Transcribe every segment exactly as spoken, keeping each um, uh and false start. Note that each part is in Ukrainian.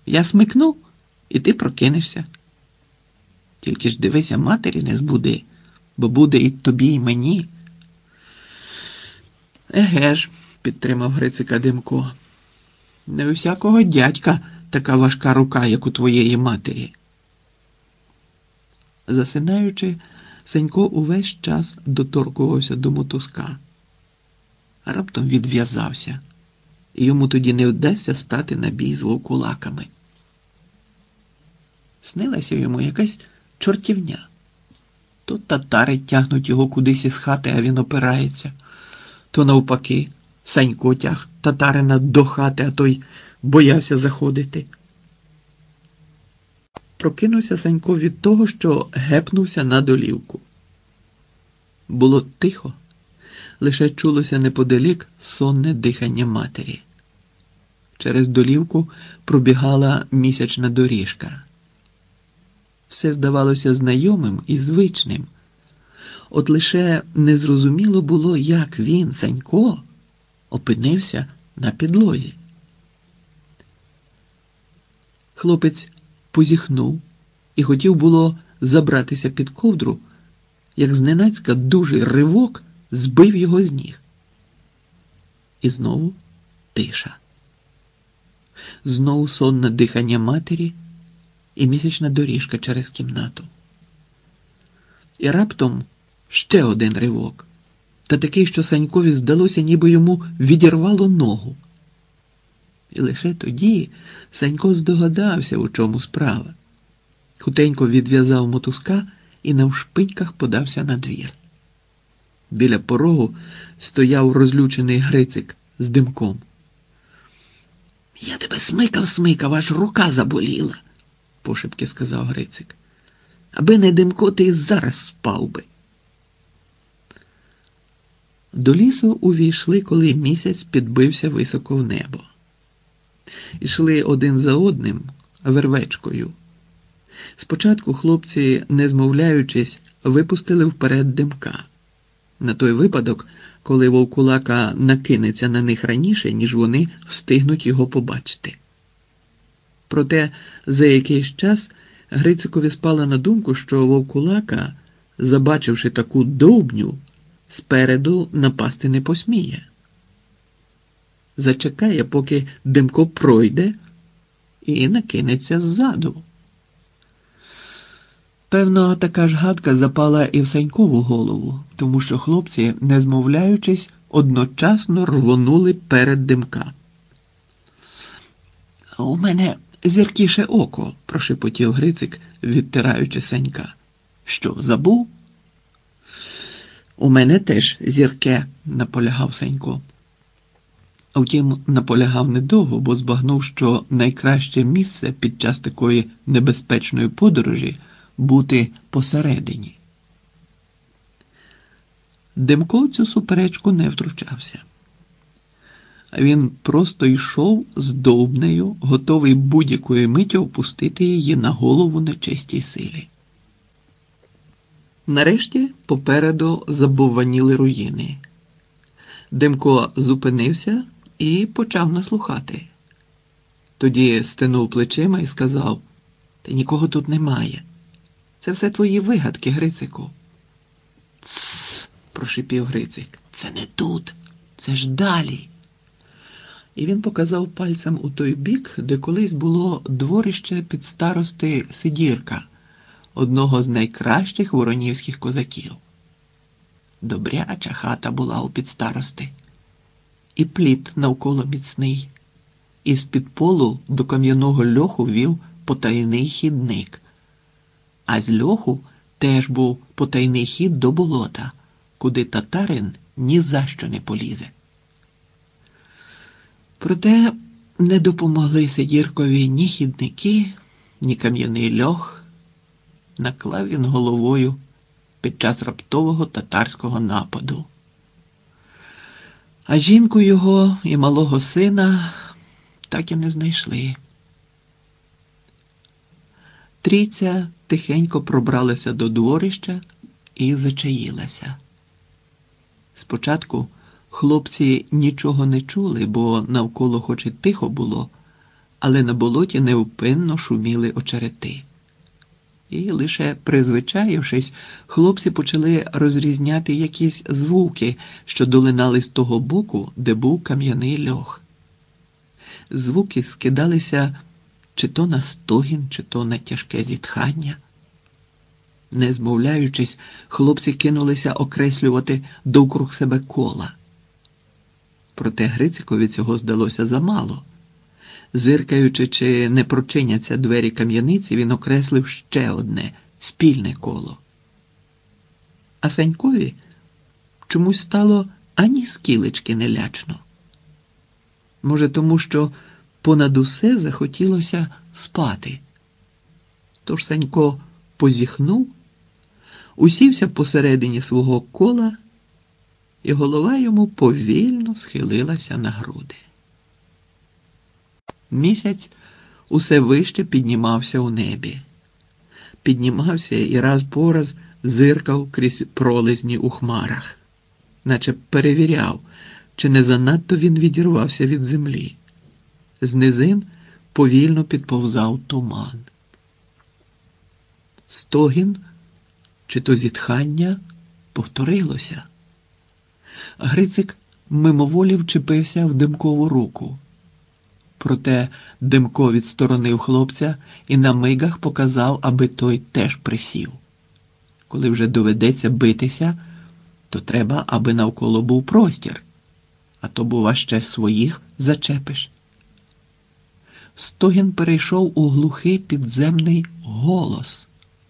Я смикну, і ти прокинешся. Тільки ж дивися, матері не збуди, бо буде і тобі, і мені. Еге ж, підтримав Грицика Димко. Не у всякого дядька така важка рука, як у твоєї матері. Засинаючи, Сенько увесь час доторкувався до мотузка. А раптом відв'язався, і йому тоді не вдасться стати на бій з вовкулаками. Снилася йому якась чортівня. То татари тягнуть його кудись із хати, а він опирається. То навпаки, Санько тяг татарина до хати, а той боявся заходити. Прокинувся Санько від того, що гепнувся на долівку. Було тихо, лише чулося неподалік сонне дихання матері. Через долівку пробігала місячна доріжка. Все здавалося знайомим і звичним. От лише незрозуміло було, як він, Санько, опинився на підлозі. Хлопець позіхнув і хотів було забратися під ковдру, як зненацька дужий ривок збив його з ніг. І знову тиша. Знову сонне дихання матері і місячна доріжка через кімнату. І раптом ще один ривок, та такий, що Санькові здалося, ніби йому відірвало ногу. І лише тоді Санько здогадався, у чому справа. Хутенько відв'язав мотузка і навшпиньках подався на двір. Біля порогу стояв розлючений Грицик з Димком. «Я тебе смикав-смикав, аж рука заболіла», – пошепки сказав Грицик. «Аби не Димко, ти і зараз спав би». До лісу увійшли, коли місяць підбився високо в небо. Ішли один за одним вервечкою. Спочатку хлопці, не змовляючись, випустили вперед Димка. На той випадок, коли вовкулака накинеться на них раніше, ніж вони встигнуть його побачити. Проте за якийсь час Грицикові спала на думку, що вовкулака, забачивши таку довбню, спереду напасти не посміє. Зачекає, поки Димко пройде, і накинеться ззаду. Певно, така ж гадка запала і в Санькову голову, тому що хлопці, не змовляючись, одночасно рвонули перед Димка. «У мене зіркіше око», – прошепотів Грицик, відтираючи Санька. «Що, забув?» «У мене теж зірке», – наполягав Санько. А втім, наполягав недовго, бо збагнув, що найкраще місце під час такої небезпечної подорожі – бути посередині. Димко в цю суперечку не втручався. Він просто йшов з довбнею, готовий будь-якої миті опустити її на голову нечистій силі. Нарешті попереду забовваніли руїни. Димко зупинився і почав наслухати. Тоді стенув плечима і сказав: «Та нікого тут немає. Це все твої вигадки, Грицику». «Тссс», – прошипів Грицик, – «це не тут, це ж далі». І він показав пальцем у той бік, де колись було дворище підстарости Сидірка, одного з найкращих воронівських козаків. Добряча хата була у підстарости. І пліт навколо міцний. І з-під полу до кам'яного льоху вів потайний хідник. А з льоху теж був потайний хід до болота, куди татарин ні за що не полізе. Проте не допомогли Сидіркові ні хідники, ні кам'яний льох. Наклав він головою під час раптового татарського нападу. А жінку його і малого сина так і не знайшли. Трійця тихенько пробралася до дворища і зачаїлася. Спочатку хлопці нічого не чули, бо навколо хоч і тихо було, але на болоті невпинно шуміли очерети. І лише призвичаївшись, хлопці почали розрізняти якісь звуки, що долинали з того боку, де був кам'яний льох. Звуки скидалися чи то на стогін, чи то на тяжке зітхання. Не змовляючись, хлопці кинулися окреслювати довкруг себе кола. Проте Грицикові цього здалося замало. Зиркаючи, чи не прочиняться двері кам'яниці, він окреслив ще одне спільне коло. А Санькові чомусь стало ані скілечки не лячно. Може, тому що понад усе захотілося спати. Тож Санько позіхнув, усівся посередині свого кола, і голова йому повільно схилилася на груди. Місяць усе вище піднімався у небі. Піднімався і раз по раз зиркав крізь пролизні у хмарах, наче перевіряв, чи не занадто він відірвався від землі. З низин повільно підповзав туман. Стогін, чи то зітхання, повторилося. Грицик мимоволі вчепився в Демкову руку. Проте Демко відсторонив хлопця і на мигах показав, аби той теж присів. Коли вже доведеться битися, то треба, аби навколо був простір, а то, бува, ще своїх зачепиш. Стогін перейшов у глухий підземний голос.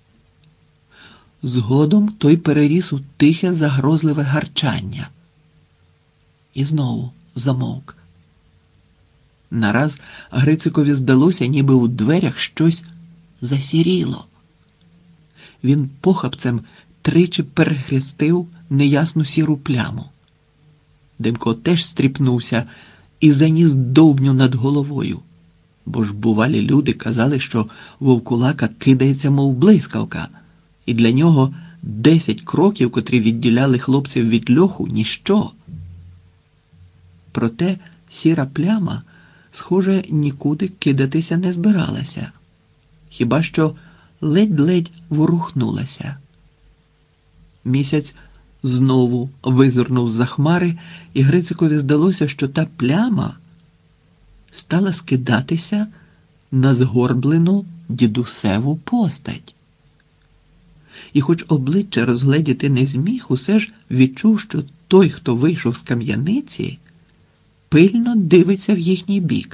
Згодом той переріс у тихе загрозливе гарчання. І знову замовк. Нараз Грицикові здалося, ніби у дверях щось засіріло. Він похапцем тричі перехрестив неясну сіру пляму. Демко теж стріпнувся і заніс довбню над головою, бо ж бувалі люди казали, що вовкулака кидається, мов блискавка, і для нього десять кроків, котрі відділяли хлопців від льоху, ніщо. Проте сіра пляма, схоже, нікуди кидатися не збиралася, хіба що ледь-ледь ворухнулася. Місяць знову визирнув з-за хмари, і Грицикові здалося, що та пляма стала скидатися на згорблену дідусеву постать. І хоч обличчя розгледіти не зміг, усе ж відчув, що той, хто вийшов з кам'яниці, пильно дивиться в їхній бік.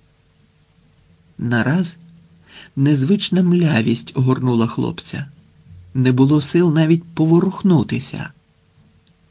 Нараз незвична млявість огорнула хлопця. Не було сил навіть поворухнутися.